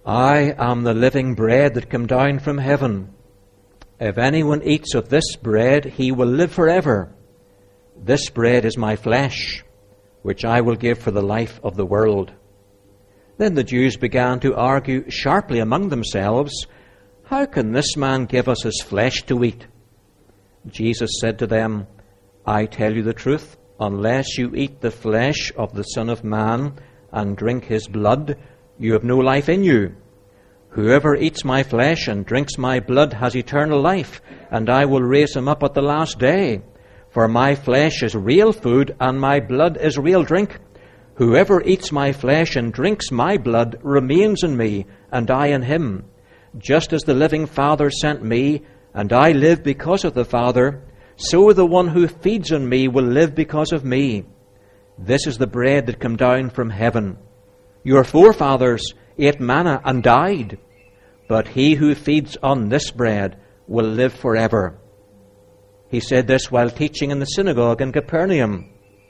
I am the living bread that came down from heaven. If anyone eats of this bread, he will live forever. This bread is my flesh, which I will give for the life of the world." Then the Jews began to argue sharply among themselves, "How can this man give us his flesh to eat?" Jesus said to them, "I tell you the truth, unless you eat the flesh of the Son of Man and drink his blood, you have no life in you. Whoever eats my flesh and drinks my blood has eternal life, and I will raise him up at the last day. For my flesh is real food, and my blood is real drink. Whoever eats my flesh and drinks my blood remains in me, and I in him. Just as the living Father sent me, and I live because of the Father, so the one who feeds on me will live because of me. This is the bread that came down from heaven. Your forefathers ate manna and died, but he who feeds on this bread will live forever." He said this while teaching in the synagogue in Capernaum.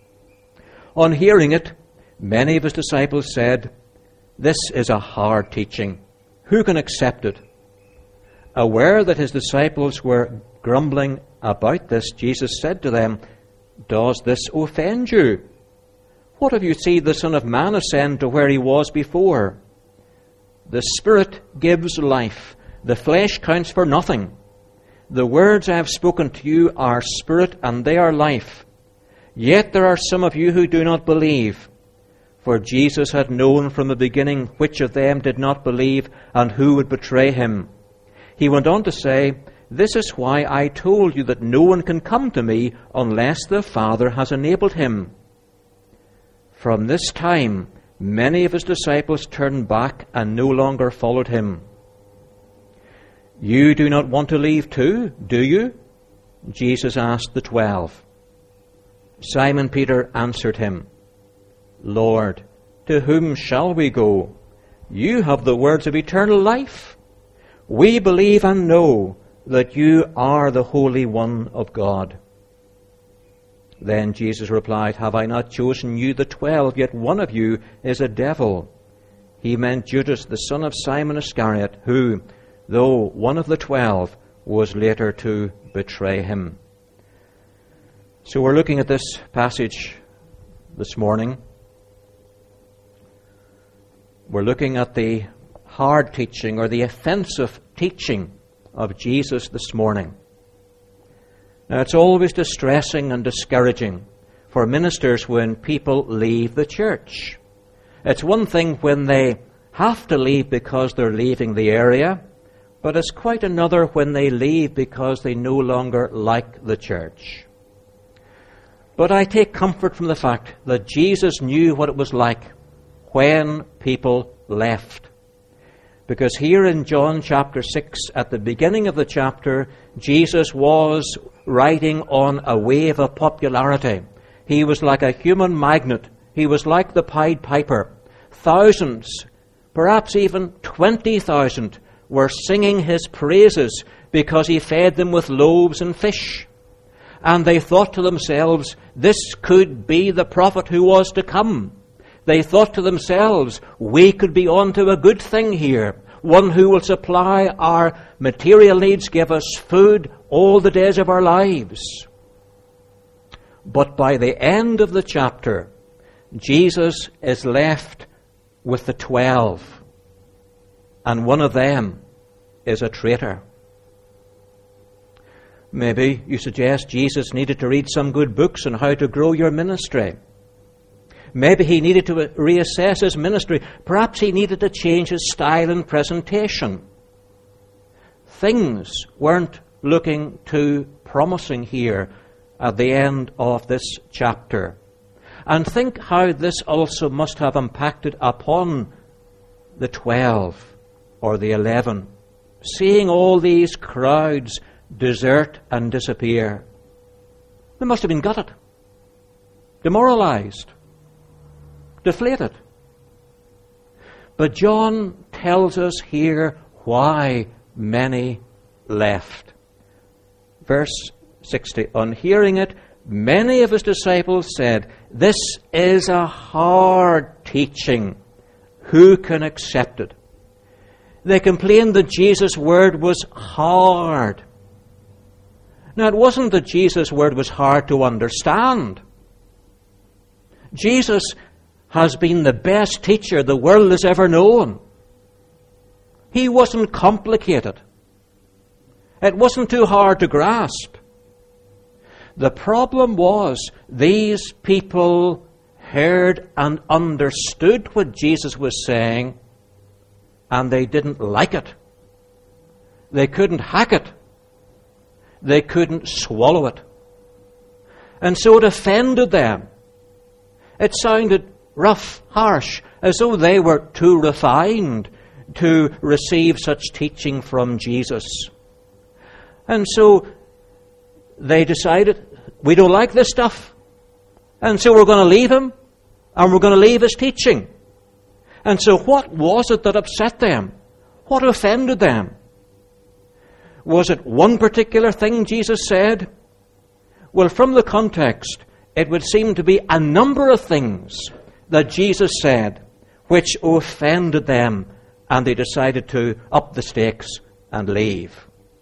On hearing it, many of his disciples said, "This is a hard teaching. Who can accept it?" Aware that his disciples were grumbling about this, Jesus said to them, "Does this offend you? What if you see the Son of Man ascend to where he was before? The Spirit gives life. The flesh counts for nothing. The words I have spoken to you are spirit and they are life. Yet there are some of you who do not believe." For Jesus had known from the beginning which of them did not believe and who would betray him. He went on to say, "This is why I told you that no one can come to me unless the Father has enabled him." From this time, many of his disciples turned back and no longer followed him. "You do not want to leave too, do you?" Jesus asked the 12. Simon Peter answered him, "Lord, to whom shall we go? You have the words of eternal life. We believe and know that you are the Holy One of God." Then Jesus replied, "Have I not chosen you the 12, yet one of you is a devil." He meant Judas, the son of Simon Iscariot, who, though one of the 12, was later to betray him. So we're looking at this passage this morning. We're looking at the hard teaching or the offensive teaching of Jesus this morning. Now, it's always distressing and discouraging for ministers when people leave the church. It's one thing when they have to leave because they're leaving the area, but it's quite another when they leave because they no longer like the church. But I take comfort from the fact that Jesus knew what it was like when people left. Because here in John chapter 6, at the beginning of the chapter, Jesus was riding on a wave of popularity. He was like a human magnet. He was like the Pied Piper. Thousands, perhaps even 20,000, were singing his praises because he fed them with loaves and fish. And they thought to themselves, this could be the prophet who was to come. They thought to themselves, we could be on to a good thing here, one who will supply our material needs, give us food all the days of our lives. But by the end of the chapter, Jesus is left with the 12, and one of them is a traitor. Maybe you suggest Jesus needed to read some good books on how to grow your ministry. Maybe he needed to reassess his ministry. Perhaps he needed to change his style and presentation. Things weren't looking too promising here at the end of this chapter. And think how this also must have impacted upon the 12 or the 11. Seeing all these crowds desert and disappear. They must have been gutted, demoralized, deflated. But John tells us here why many left. Verse 60, on hearing it, many of his disciples said, this is a hard teaching. Who can accept it? They complained that Jesus' word was hard. Now, it wasn't that Jesus' word was hard to understand. Jesus has been the best teacher the world has ever known. He wasn't complicated. It wasn't too hard to grasp. The problem was these people heard and understood what Jesus was saying, and they didn't like it. They couldn't hack it. They couldn't swallow it. And so it offended them. It sounded rough, harsh, as though they were too refined to receive such teaching from Jesus. And so they decided, we don't like this stuff. And so we're going to leave him, and we're going to leave his teaching. And so what was it that upset them? What offended them? Was it one particular thing Jesus said? Well, from the context, it would seem to be a number of things that Jesus said which offended them, and they decided to up the stakes and leave.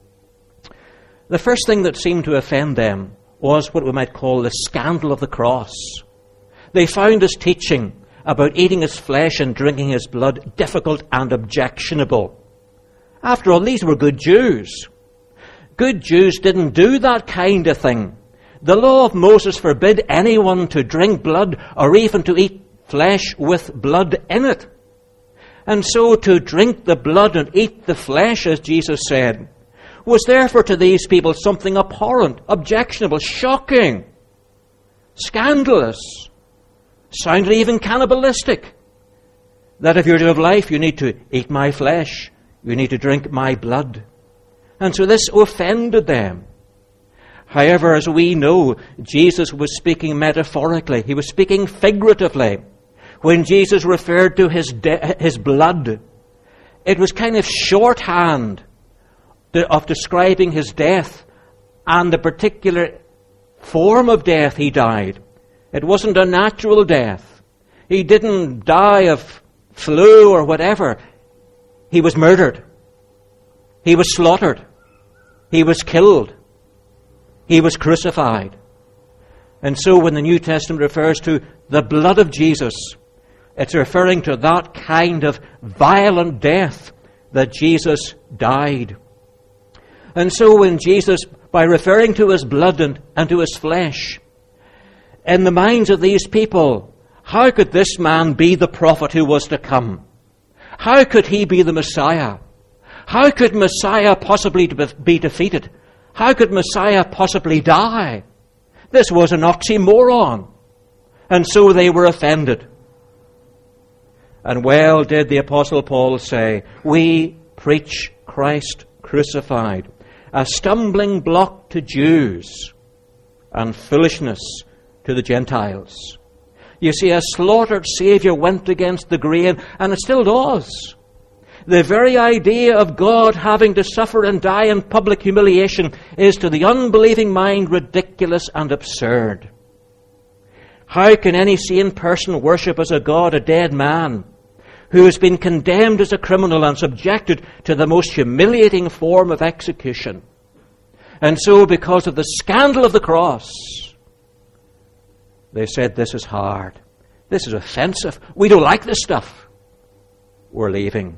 The first thing that seemed to offend them was what we might call the scandal of the cross. They found his teaching about eating his flesh and drinking his blood difficult and objectionable. After all, these were good Jews. Good Jews didn't do that kind of thing. The law of Moses forbid anyone to drink blood or even to eat flesh with blood in it. And so to drink the blood and eat the flesh, as Jesus said, was therefore to these people something abhorrent, objectionable, shocking, scandalous, sounded even cannibalistic. That if you're to have life, you need to eat my flesh, you need to drink my blood. And so this offended them. However, as we know, Jesus was speaking metaphorically. He was speaking figuratively. When Jesus referred to his blood, it was kind of shorthand of describing his death and the particular form of death he died. It wasn't a natural death. He didn't die of flu or whatever. He was murdered. He was slaughtered. He was killed. He was crucified. And so when the New Testament refers to the blood of Jesus, it's referring to that kind of violent death that Jesus died. And so when Jesus, by referring to his blood and to his flesh, in the minds of these people, how could this man be the prophet who was to come? How could he be the Messiah? How could Messiah possibly be defeated? How could Messiah possibly die? This was an oxymoron. And so they were offended. And well did the Apostle Paul say, we preach Christ crucified, a stumbling block to Jews and foolishness to the Gentiles. You see, a slaughtered Saviour went against the grain, and it still does. The very idea of God having to suffer and die in public humiliation is to the unbelieving mind ridiculous and absurd. How can any sane person worship as a God a dead man who has been condemned as a criminal and subjected to the most humiliating form of execution? And so, because of the scandal of the cross, they said, this is hard. This is offensive. We don't like this stuff. We're leaving.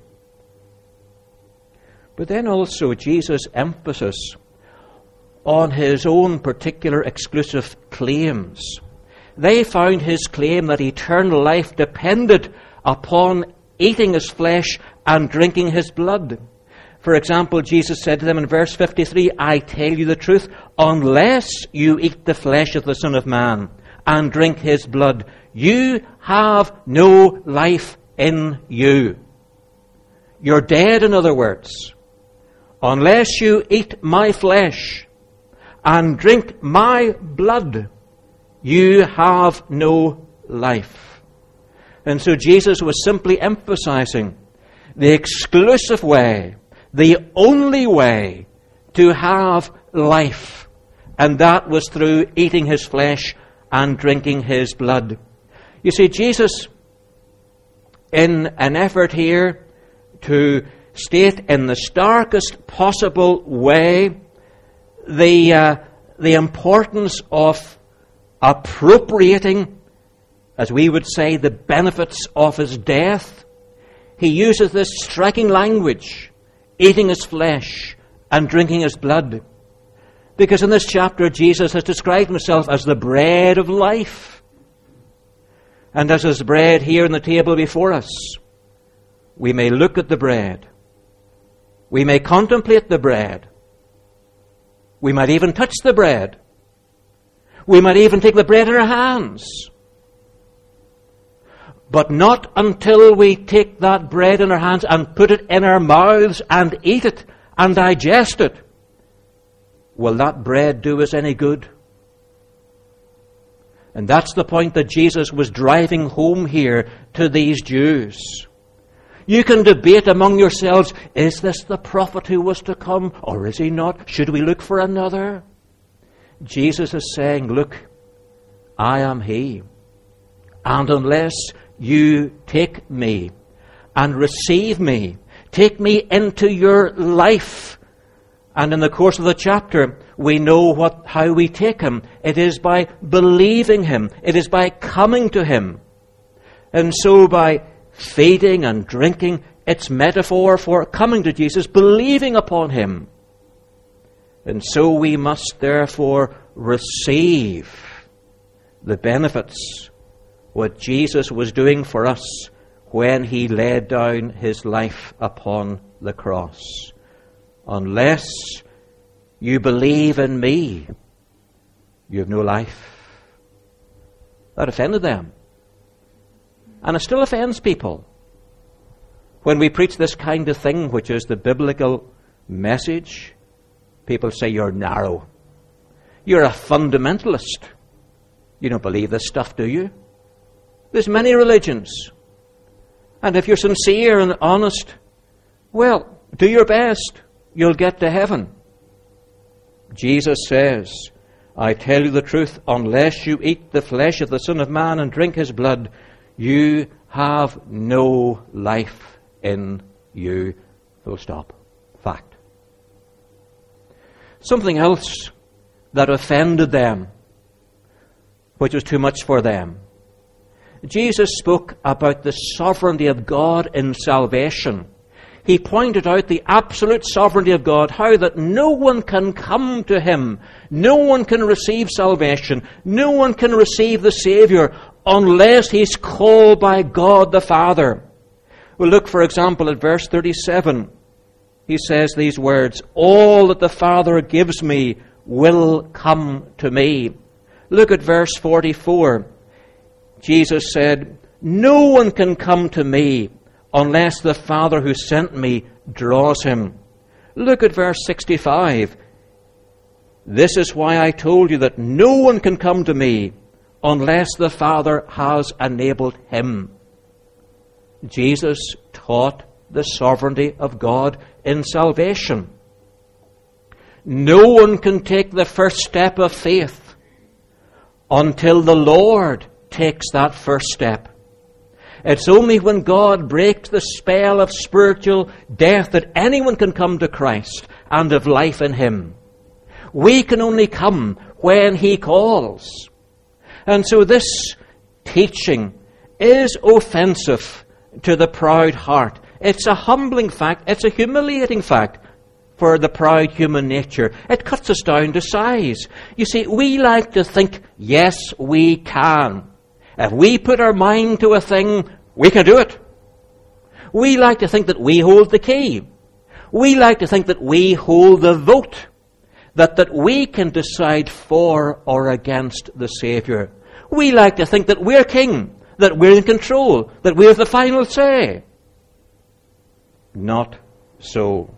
But then also Jesus' emphasis on his own particular exclusive claims. They found his claim that eternal life depended upon eating his flesh and drinking his blood. For example, Jesus said to them in verse 53, I tell you the truth, unless you eat the flesh of the Son of Man and drink his blood, you have no life in you. You're dead, in other words. Unless you eat my flesh and drink my blood, you have no life. And so Jesus was simply emphasizing the exclusive way, the only way to have life, and that was through eating his flesh and drinking his blood. You see, Jesus, in an effort here to state in the starkest possible way the importance of appropriating, as we would say, the benefits of his death. He uses this striking language, eating his flesh and drinking his blood. Because in this chapter, Jesus has described himself as the bread of life. And as his bread here on the table before us, we may look at the bread. We may contemplate the bread. We might even touch the bread. We might even take the bread in our hands. But not until we take that bread in our hands and put it in our mouths and eat it and digest it will that bread do us any good. And that's the point that Jesus was driving home here to these Jews. You can debate among yourselves, is this the prophet who was to come, or is he not? Should we look for another? Jesus is saying, look, I am he. And unless you take me and receive me, take me into your life. And in the course of the chapter, we know how we take him. It is by believing him. It is by coming to him. And so by feeding and drinking, it's metaphor for coming to Jesus, believing upon him. And so we must therefore receive the benefits, what Jesus was doing for us when he laid down his life upon the cross. Unless you believe in me, you have no life. That offended them. And it still offends people. When we preach this kind of thing, which is the biblical message, people say you're narrow. You're a fundamentalist. You don't believe this stuff, do you? There's many religions. And if you're sincere and honest, well, do your best. You'll get to heaven. Jesus says, I tell you the truth, unless you eat the flesh of the Son of Man and drink his blood, you have no life in you. Full stop. Fact. Something else that offended them, which was too much for them. Jesus spoke about the sovereignty of God in salvation. He pointed out the absolute sovereignty of God, how that no one can come to him, no one can receive salvation, no one can receive the Savior unless he's called by God the Father. We'll look, for example, at verse 37. He says these words, all that the Father gives me will come to me. Look at verse 44. Jesus said, no one can come to me unless the Father who sent me draws him. Look at verse 65. This is why I told you that no one can come to me unless the Father has enabled him. Jesus taught the sovereignty of God in salvation. No one can take the first step of faith until the Lord takes that first step. It's only when God breaks the spell of spiritual death that anyone can come to Christ and have life in him. We can only come when he calls. And so this teaching is offensive to the proud heart. It's a humbling fact. It's a humiliating fact for the proud human nature. It cuts us down to size. You see, we like to think, yes, we can. If we put our mind to a thing, we can do it. We like to think that we hold the key. We like to think that we hold the vote. That we can decide for or against the Savior. We like to think that we're king, that we're in control, that we have the final say. Not so.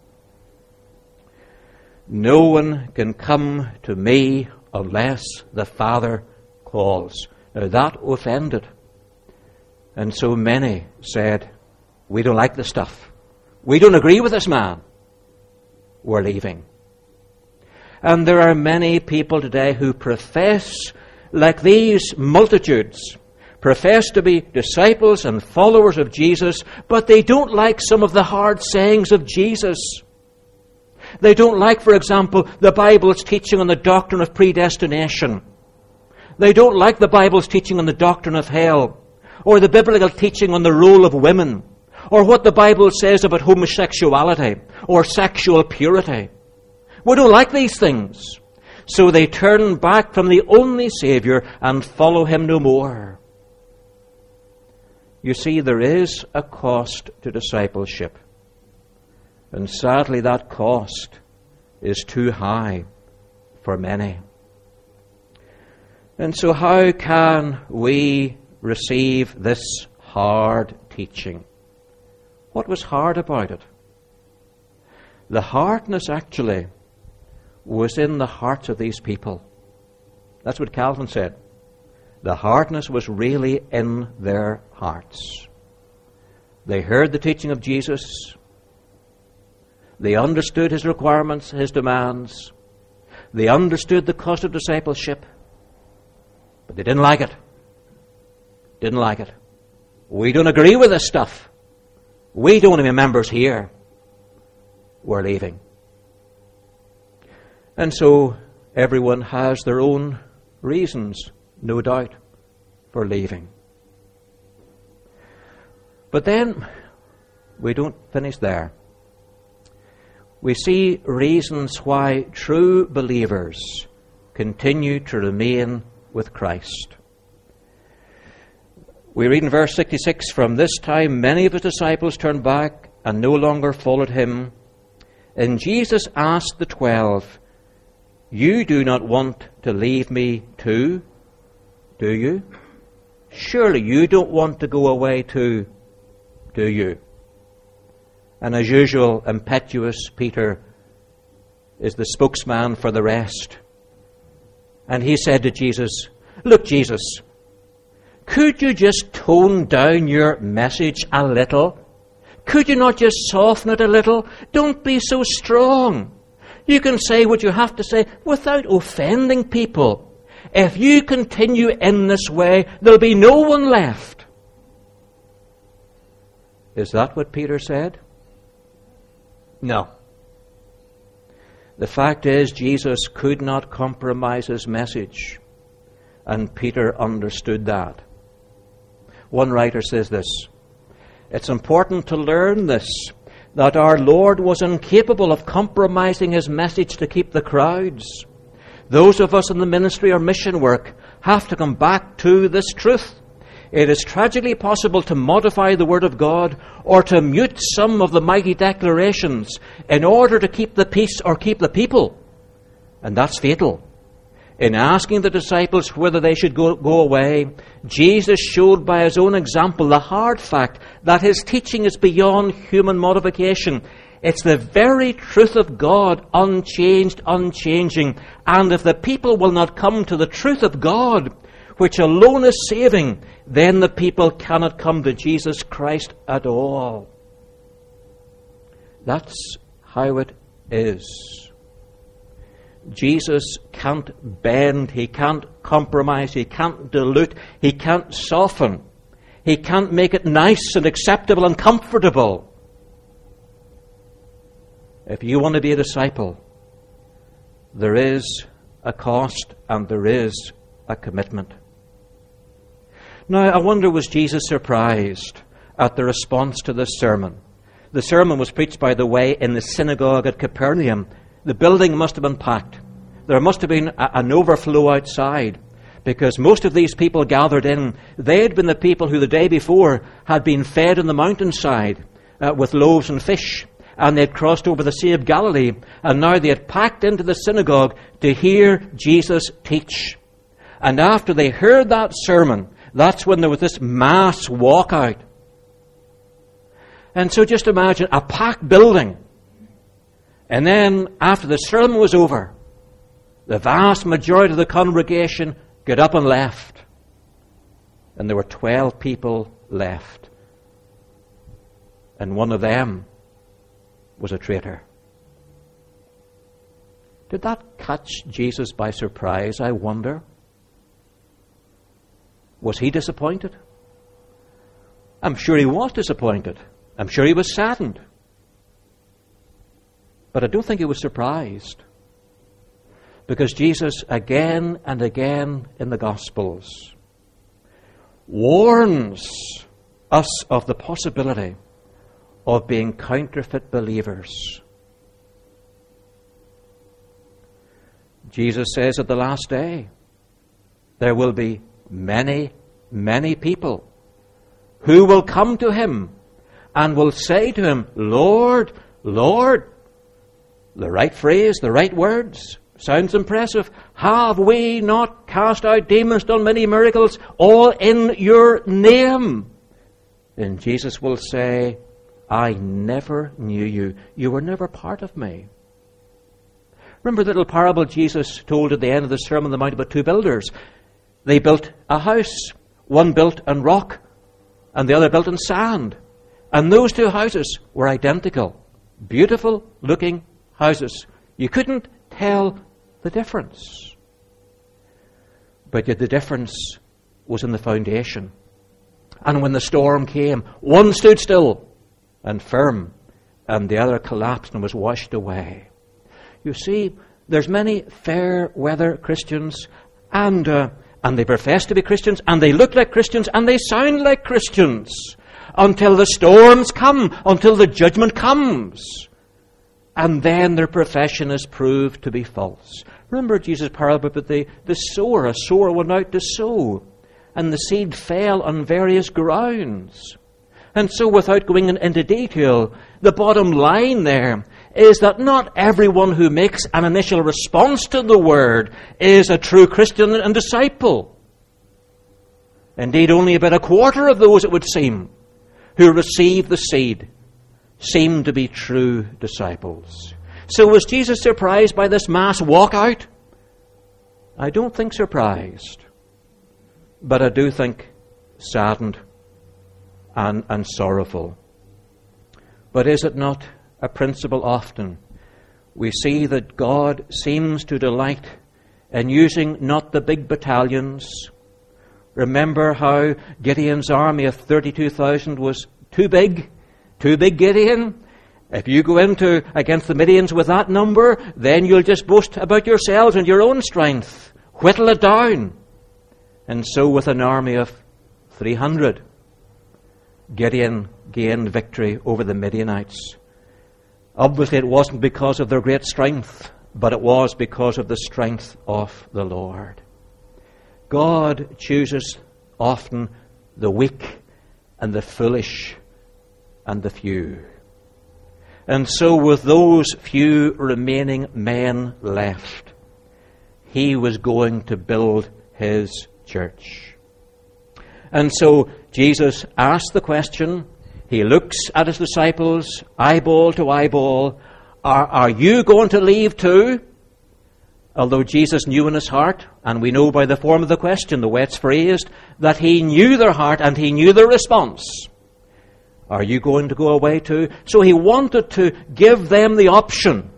No one can come to me unless the Father calls. Now that offended. And so many said, we don't like this stuff. We don't agree with this man. We're leaving. And there are many people today who profess, like these multitudes, profess to be disciples and followers of Jesus, but they don't like some of the hard sayings of Jesus. They don't like, for example, the Bible's teaching on the doctrine of predestination. They don't like the Bible's teaching on the doctrine of hell, or the biblical teaching on the role of women, or what the Bible says about homosexuality or sexual purity. We don't like these things. So they turn back from the only Savior and follow him no more. You see, there is a cost to discipleship. And sadly, that cost is too high for many. And so how can we receive this hard teaching? What was hard about it? The hardness actually was in the hearts of these people. That's what Calvin said. The hardness was really in their hearts. They heard the teaching of Jesus. They understood his requirements, his demands. They understood the cost of discipleship. But they didn't like it. Didn't like it. We don't agree with this stuff. We don't want to be members here. We're leaving. And so everyone has their own reasons, no doubt, for leaving. But then we don't finish there. We see reasons why true believers continue to remain with Christ. We read in verse 66, "From this time many of his disciples turned back and no longer followed him. And Jesus asked the 12, 'You do not want to leave me too, do you? Surely you don't want to go away too, do you?' And as usual, impetuous Peter is the spokesman for the rest. And he said to Jesus, 'Look, Jesus, could you just tone down your message a little? Could you not just soften it a little? Don't be so strong. You can say what you have to say without offending people. If you continue in this way, there'll be no one left.'" Is that what Peter said? No. The fact is, Jesus could not compromise his message, and Peter understood that. One writer says this: "It's important to learn this, that our Lord was incapable of compromising his message to keep the crowds. Those of us in the ministry or mission work have to come back to this truth. It is tragically possible to modify the Word of God or to mute some of the mighty declarations in order to keep the peace or keep the people. And that's fatal. In asking the disciples whether they should go away, Jesus showed by his own example the hard fact that his teaching is beyond human modification. It's the very truth of God, unchanged, unchanging. And if the people will not come to the truth of God, which alone is saving, then the people cannot come to Jesus Christ at all." That's how it is. Jesus can't bend, he can't compromise, he can't dilute, he can't soften. He can't make it nice and acceptable and comfortable. If you want to be a disciple, there is a cost and there is a commitment. Now, I wonder, was Jesus surprised at the response to this sermon? The sermon was preached, by the way, in the synagogue at Capernaum. The building must have been packed. There must have been an overflow outside, because most of these people gathered in, they had been the people who the day before had been fed on the mountainside with loaves and fish, and they had crossed over the Sea of Galilee, and now they had packed into the synagogue to hear Jesus teach. And after they heard that sermon, that's when there was this mass walkout. And so just imagine a packed building. And then after the sermon was over, the vast majority of the congregation got up and left. And there were 12 people left. And one of them was a traitor. Did that catch Jesus by surprise, I wonder? Was he disappointed? I'm sure he was disappointed. I'm sure he was saddened. But I don't think he was surprised. Because Jesus, again and again in the Gospels, warns us of the possibility of being counterfeit believers. Jesus says at the last day, there will be many, many people who will come to him and will say to him, Lord, Lord. The right phrase, the right words. Sounds impressive. Have we not cast out demons, done many miracles, all in your name? And Jesus will say, I never knew you. You were never part of me. Remember the little parable Jesus told at the end of the Sermon on the Mount about two builders. They built a house. One built on rock and the other built on sand. And those two houses were identical. Beautiful looking houses. You couldn't tell the difference. But yet the difference was in the foundation. And when the storm came, one stood still and firm, and the other collapsed and was washed away. You see, there's many fair weather Christians, and they profess to be Christians, and they look like Christians, and they sound like Christians, until the storms come, until the judgment comes. And then their profession is proved to be false. Remember Jesus' parable about the sower. A sower went out to sow, and the seed fell on various grounds. And so, without going into detail, the bottom line there is that not everyone who makes an initial response to the word is a true Christian and disciple. Indeed, only about a quarter of those, it would seem, who receive the seed seem to be true disciples. So was Jesus surprised by this mass walkout? I don't think surprised, but I do think saddened and sorrowful. But is it not a principle often? We see that God seems to delight in using not the big battalions. Remember how Gideon's army of 32,000 was too big, Gideon. If you go into against the Midians with that number, then you'll just boast about yourselves and your own strength. Whittle it down. And so with an army of 300, Gideon gained victory over the Midianites. Obviously it wasn't because of their great strength, but it was because of the strength of the Lord. God chooses often the weak and the foolish and the few. And so with those few remaining men left, he was going to build his church. And so Jesus asked the question. He looks at his disciples, eyeball to eyeball. Are you going to leave too? Although Jesus knew in his heart, and we know by the form of the question, the way it's phrased, that he knew their heart and he knew their response. Are you going to go away too? So he wanted to give them the option.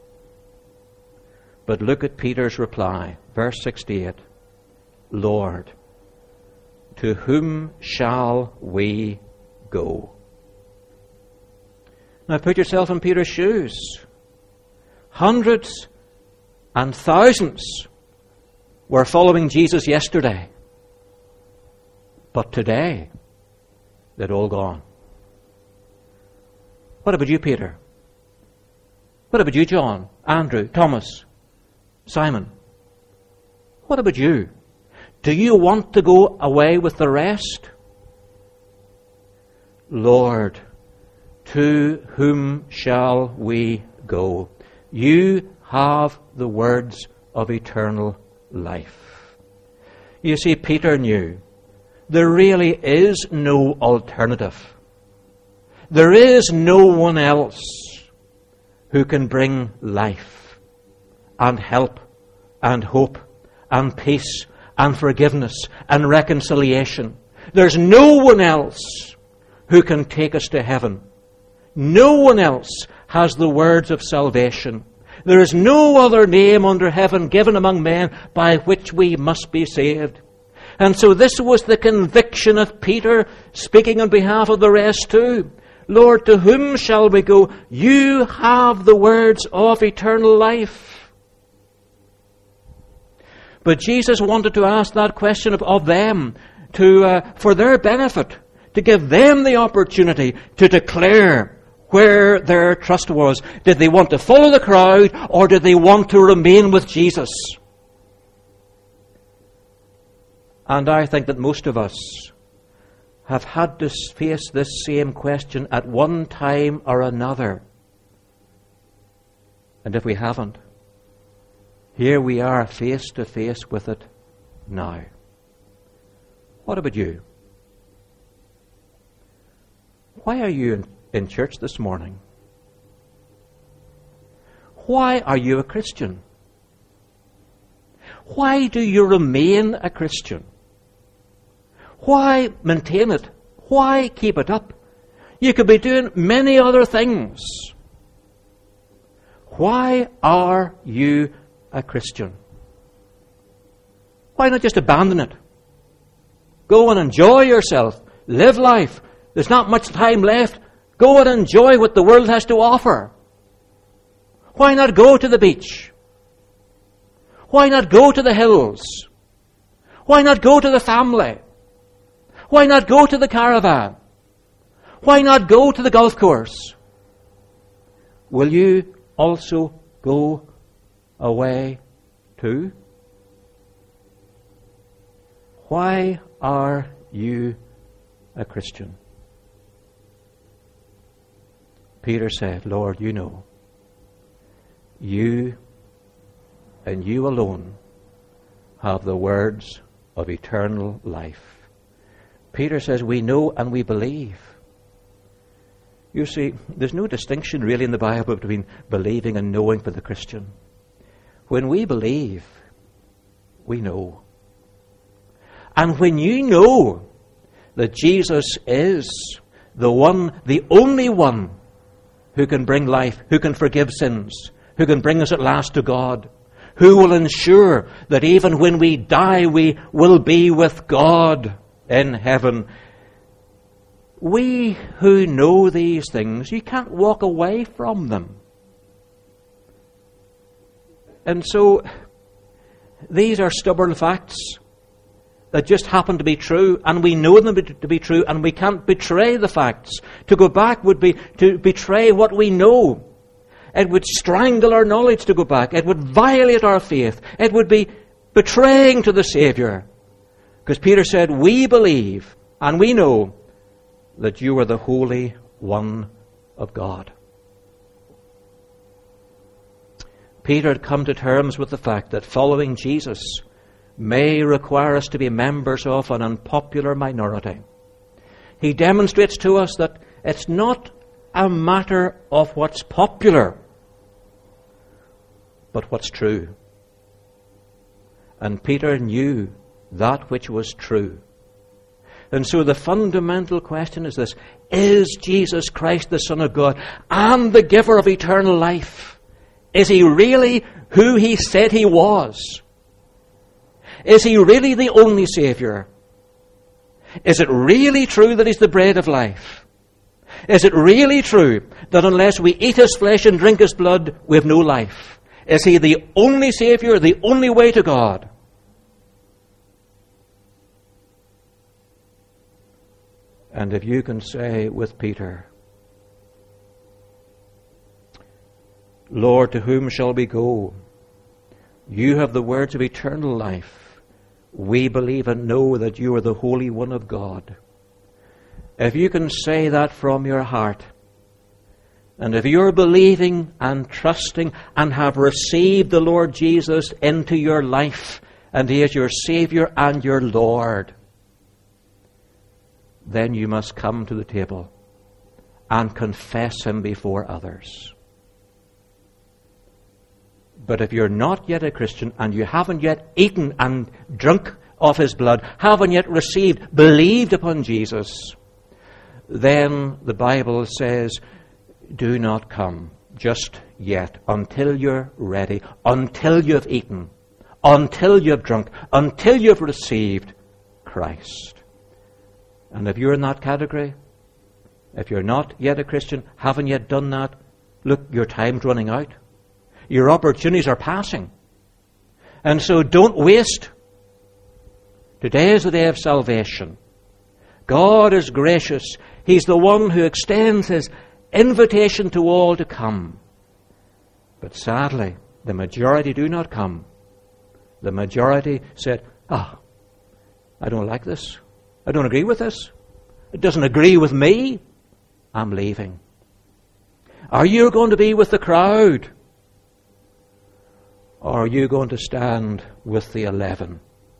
But look at Peter's reply, verse 68. Lord, to whom shall we go? Now put yourself in Peter's shoes. Hundreds and thousands were following Jesus yesterday. But today, they'd all gone. What about you, Peter? What about you, John, Andrew, Thomas, Simon? What about you? Do you want to go away with the rest? Lord, to whom shall we go? You have the words of eternal life. You see, Peter knew there really is no alternative. There is no one else who can bring life and help and hope and peace and forgiveness and reconciliation. There's no one else who can take us to heaven. No one else has the words of salvation. There is no other name under heaven given among men by which we must be saved. And so this was the conviction of Peter, speaking on behalf of the rest too. Lord, to whom shall we go? You have the words of eternal life. But Jesus wanted to ask that question of them for their benefit, to give them the opportunity to declare where their trust was. Did they want to follow the crowd, or did they want to remain with Jesus? And I think that most of us have had to face this same question at one time or another. And if we haven't, here we are face to face with it now. What about you? Why are you in church this morning? Why are you a Christian? Why do you remain a Christian? Why maintain it? Why keep it up? You could be doing many other things. Why are you a Christian? Why not just abandon it? Go and enjoy yourself. Live life. There's not much time left. Go and enjoy what the world has to offer. Why not go to the beach? Why not go to the hills? Why not go to the family? Why not go to the caravan? Why not go to the golf course? Will you also go away too? Why are you a Christian? Peter said, Lord, you know. You and you alone have the words of eternal life. Peter says, we know and we believe. You see, there's no distinction really in the Bible between believing and knowing for the Christian. When we believe, we know. And when you know that Jesus is the one, the only one who can bring life, who can forgive sins, who can bring us at last to God, who will ensure that even when we die, we will be with God in heaven. We who know these things, you can't walk away from them. And so, these are stubborn facts that just happen to be true, and we know them to be true, and we can't betray the facts. To go back would be to betray what we know. It would strangle our knowledge to go back. It would violate our faith. It would be betraying to the Saviour. Because Peter said, we believe and we know that you are the Holy One of God. Peter had come to terms with the fact that following Jesus may require us to be members of an unpopular minority. He demonstrates to us that it's not a matter of what's popular, but what's true. And Peter knew that which was true. And so the fundamental question is this: is Jesus Christ the Son of God and the giver of eternal life? Is he really who he said he was? Is he really the only Saviour? Is it really true that he's the bread of life? Is it really true that unless we eat his flesh and drink his blood, we have no life? Is he the only Saviour, the only way to God? And if you can say with Peter, Lord, to whom shall we go? You have the words of eternal life. We believe and know that you are the Holy One of God. If you can say that from your heart, and if you're believing and trusting and have received the Lord Jesus into your life, and he is your Saviour and your Lord, then you must come to the table and confess him before others. But if you're not yet a Christian and you haven't yet eaten and drunk of his blood, haven't yet received, believed upon Jesus, then the Bible says, do not come just yet until you're ready, until you've eaten, until you've drunk, until you've received Christ. And if you're in that category, if you're not yet a Christian, haven't yet done that, look, your time's running out. Your opportunities are passing. And so don't waste. Today is the day of salvation. God is gracious. He's the one who extends His invitation to all to come. But sadly, the majority do not come. The majority said, I don't like this. I don't agree with this. It doesn't agree with me. I'm leaving. Are you going to be with the crowd? Or are you going to stand with the 11?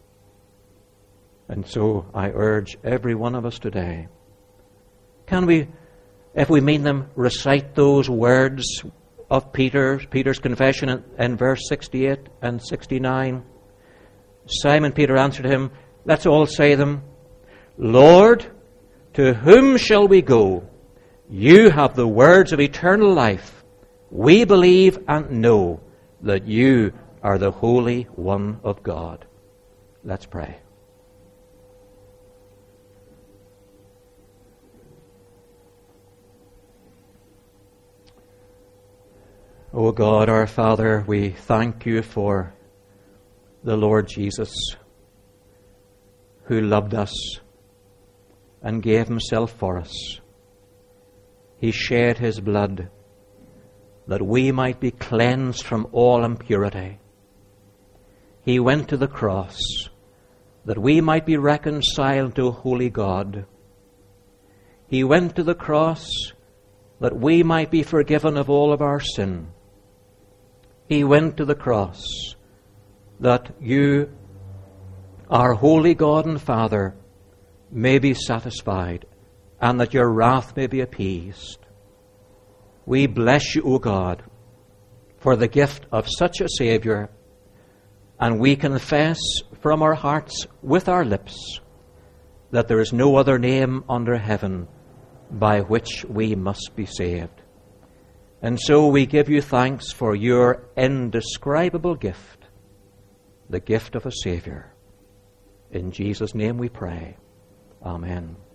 And so I urge every one of us today, can we, if we mean them, recite those words of Peter's confession in verse 68 and 69? Simon Peter answered him, let's all say them, Lord, to whom shall we go? You have the words of eternal life. We believe and know that you are the Holy One of God. Let's pray. O God, our Father, we thank you for the Lord Jesus, who loved us and gave Himself for us. He shed His blood that we might be cleansed from all impurity. He went to the cross that we might be reconciled to a holy God. He went to the cross that we might be forgiven of all of our sin. He went to the cross that you, our holy God and Father, may be satisfied and that your wrath may be appeased. We bless you, O God, for the gift of such a Saviour, and we confess from our hearts with our lips that there is no other name under heaven by which we must be saved. And so we give you thanks for your indescribable gift, the gift of a Saviour. In Jesus' name we pray. Amen.